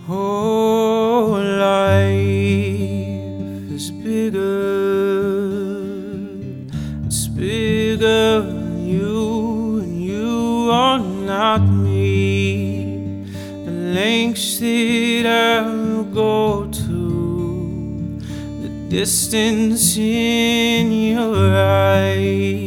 Oh, life is bigger. It's bigger than you, and you are not me. The lengths that I will go to, the distance in your eyes.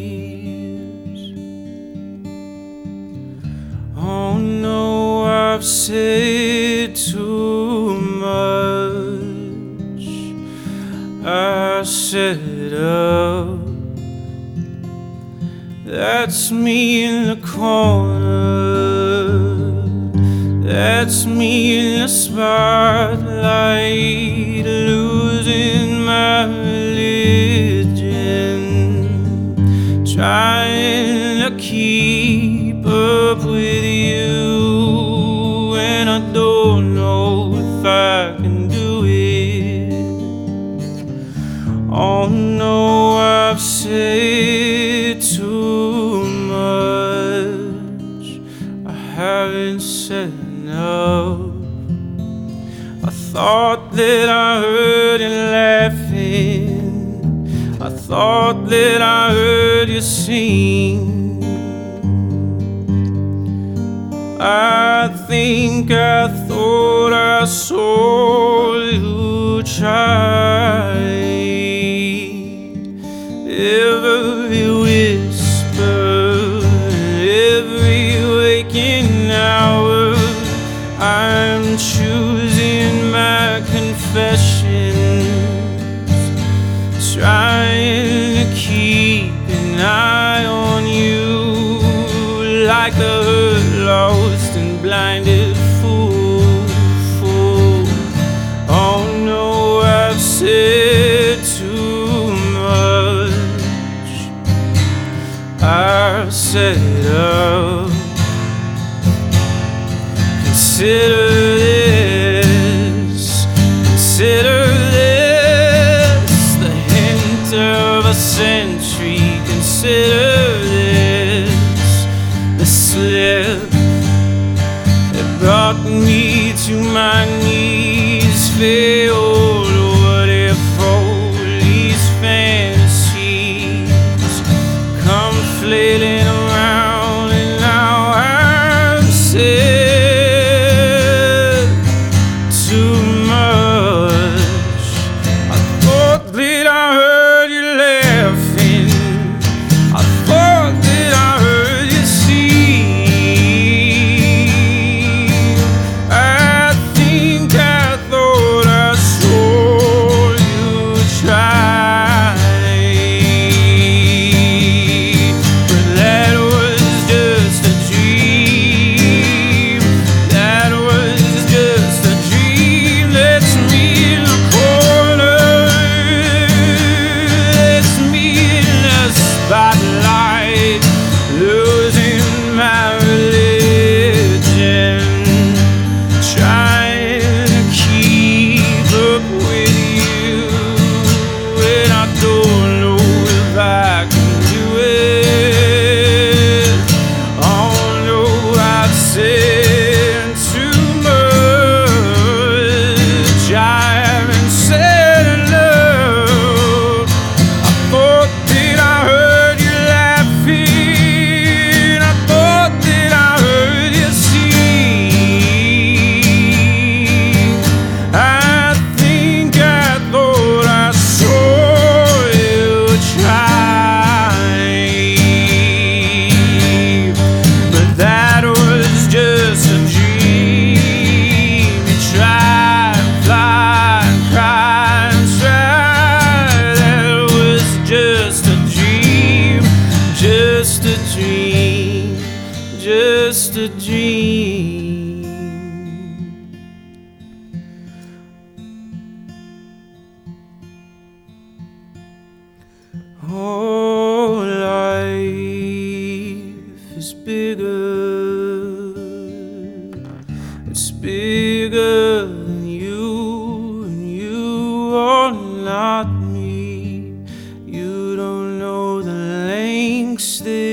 Oh no, I've said too much. I set it up. That's me in the corner. That's me in the spotlight, losing my religion, trying to keep up with you, and I don't know if I can do it. Oh no, I've said too much. I haven't said enough. I thought that I heard you laughing. I thought that I heard you sing. I think I thought I saw you try. Every whisper, every waking hour, I'm choosing my confessions, trying to keep an eye on you, like a hurt, lost and blinded fool. Oh no, I've said too much. I set it up. Consider this, consider this, the hint of a century. Consider this, the slip that brought me to my knees. Failed. What if all these fantasies come flailing around, and now I'm said too much. I thought that I heard you laughing. I thought that I heard you sing. I think I thought I saw you try, but that was just a dream. That was just a dream. That's me in the corner. That's me in the spotlight, losing my religion, trying to keep up with you, and I don't know if I can do it. Oh no, I've said too much. I haven't said enough. I thought that I heard you laughing. I thought that I heard you sing. I think I thought I saw you try, but that was just a dream. You try and fly and cry and try. That was just a dream, just a dream, just a dream. Oh, life is bigger. It's bigger than you, and you are not me. You don't know the lengths that